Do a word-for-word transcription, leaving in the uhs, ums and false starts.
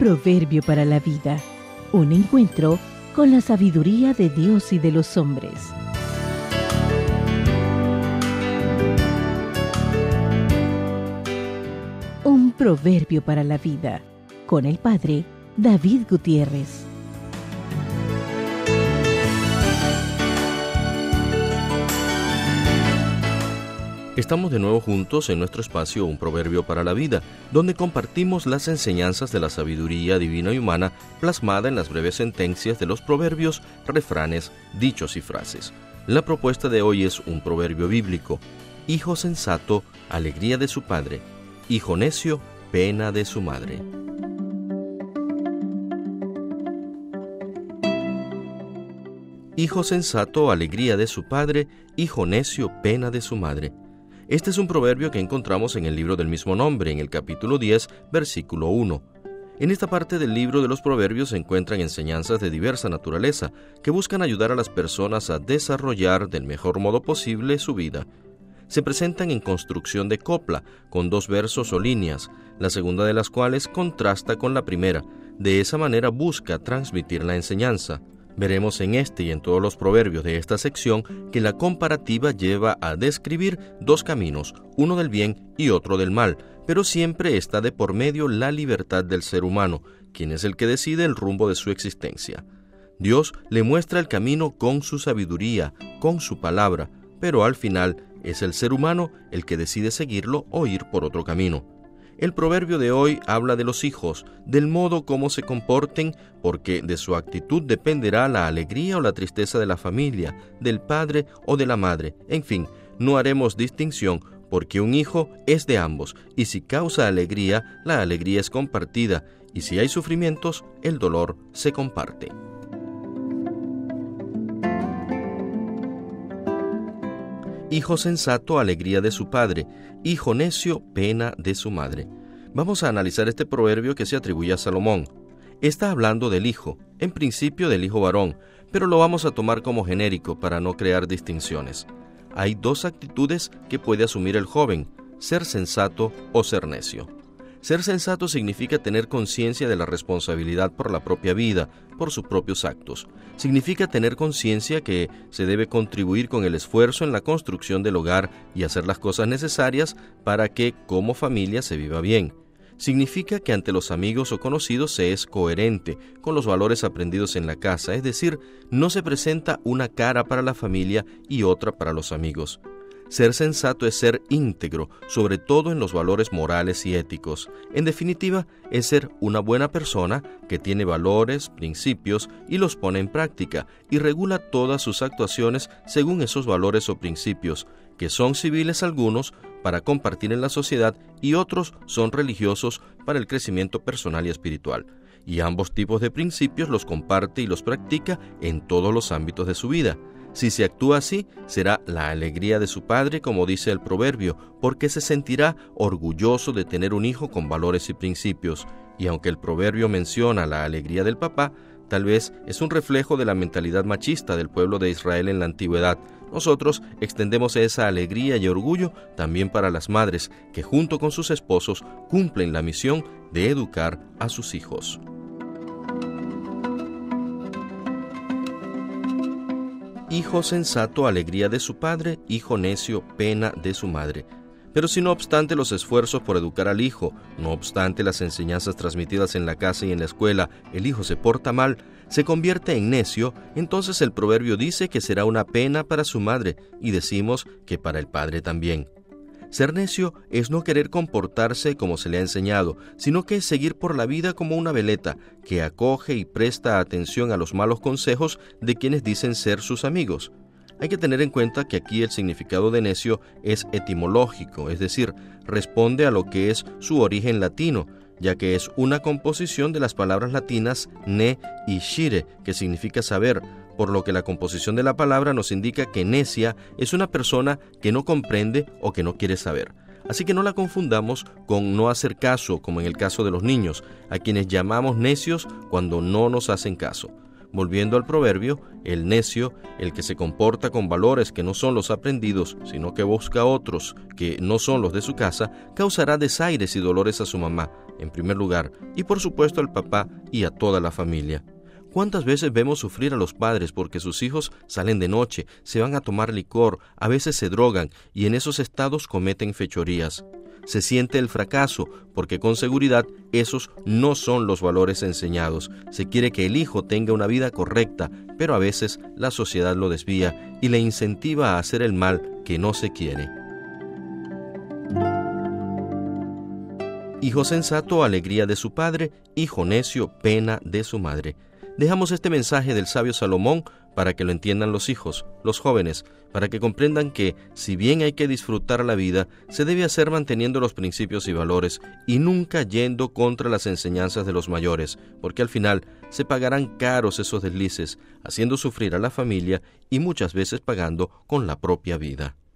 proverbio para la vida. Un encuentro con la sabiduría de Dios y de los hombres. Un proverbio para la vida, con el Padre David Gutiérrez. Estamos de nuevo juntos en nuestro espacio Un Proverbio para la Vida, donde compartimos las enseñanzas de la sabiduría divina y humana plasmada en las breves sentencias de los proverbios, refranes, dichos y frases. La propuesta de hoy es un proverbio bíblico: hijo sensato, alegría de su padre; hijo necio, pena de su madre. Hijo sensato, alegría de su padre; hijo necio, pena de su madre. Este es un proverbio que encontramos en el libro del mismo nombre, en el capítulo diez, versículo uno. En esta parte del libro de los proverbios se encuentran enseñanzas de diversa naturaleza que buscan ayudar a las personas a desarrollar del mejor modo posible su vida. Se presentan en construcción de copla, con dos versos o líneas, la segunda de las cuales contrasta con la primera. De esa manera busca transmitir la enseñanza. Veremos en este y en todos los proverbios de esta sección que la comparativa lleva a describir dos caminos, uno del bien y otro del mal, pero siempre está de por medio la libertad del ser humano, quien es el que decide el rumbo de su existencia. Dios le muestra el camino con su sabiduría, con su palabra, pero al final es el ser humano el que decide seguirlo o ir por otro camino. El proverbio de hoy habla de los hijos, del modo como se comporten, porque de su actitud dependerá la alegría o la tristeza de la familia, del padre o de la madre. En fin, no haremos distinción, porque un hijo es de ambos, y si causa alegría, la alegría es compartida, y si hay sufrimientos, el dolor se comparte. Hijo sensato, alegría de su padre; hijo necio, pena de su madre. Vamos a analizar este proverbio que se atribuye a Salomón. Está hablando del hijo, en principio del hijo varón, pero lo vamos a tomar como genérico para no crear distinciones. Hay dos actitudes que puede asumir el joven: ser sensato o ser necio. Ser sensato significa tener conciencia de la responsabilidad por la propia vida, por sus propios actos. Significa tener conciencia que se debe contribuir con el esfuerzo en la construcción del hogar y hacer las cosas necesarias para que, como familia, se viva bien. Significa que ante los amigos o conocidos se es coherente con los valores aprendidos en la casa, es decir, no se presenta una cara para la familia y otra para los amigos. Ser sensato es ser íntegro, sobre todo en los valores morales y éticos. En definitiva, es ser una buena persona que tiene valores, principios y los pone en práctica y regula todas sus actuaciones según esos valores o principios, que son civiles algunos para compartir en la sociedad y otros son religiosos para el crecimiento personal y espiritual. Y ambos tipos de principios los comparte y los practica en todos los ámbitos de su vida. Si se actúa así, será la alegría de su padre, como dice el proverbio, porque se sentirá orgulloso de tener un hijo con valores y principios. Y aunque el proverbio menciona la alegría del papá, tal vez es un reflejo de la mentalidad machista del pueblo de Israel en la antigüedad. Nosotros extendemos esa alegría y orgullo también para las madres, que junto con sus esposos cumplen la misión de educar a sus hijos. Hijo sensato, alegría de su padre; hijo necio, pena de su madre. Pero si no obstante los esfuerzos por educar al hijo, no obstante las enseñanzas transmitidas en la casa y en la escuela, el hijo se porta mal, se convierte en necio, entonces el proverbio dice que será una pena para su madre, y decimos que para el padre también. Ser necio es no querer comportarse como se le ha enseñado, sino que es seguir por la vida como una veleta, que acoge y presta atención a los malos consejos de quienes dicen ser sus amigos. Hay que tener en cuenta que aquí el significado de necio es etimológico, es decir, responde a lo que es su origen latino, ya que es una composición de las palabras latinas ne y shire, que significa saber, por lo que la composición de la palabra nos indica que necia es una persona que no comprende o que no quiere saber. Así que no la confundamos con no hacer caso, como en el caso de los niños, a quienes llamamos necios cuando no nos hacen caso. Volviendo al proverbio, el necio, el que se comporta con valores que no son los aprendidos, sino que busca otros que no son los de su casa, causará desaires y dolores a su mamá, en primer lugar, y por supuesto al papá y a toda la familia. ¿Cuántas veces vemos sufrir a los padres porque sus hijos salen de noche, se van a tomar licor, a veces se drogan y en esos estados cometen fechorías? Se siente el fracaso porque con seguridad esos no son los valores enseñados. Se quiere que el hijo tenga una vida correcta, pero a veces la sociedad lo desvía y le incentiva a hacer el mal que no se quiere. Hijo sensato, alegría de su padre; hijo necio, pena de su madre. Dejamos este mensaje del sabio Salomón para que lo entiendan los hijos, los jóvenes, para que comprendan que, si bien hay que disfrutar la vida, se debe hacer manteniendo los principios y valores y nunca yendo contra las enseñanzas de los mayores, porque al final se pagarán caros esos deslices, haciendo sufrir a la familia y muchas veces pagando con la propia vida.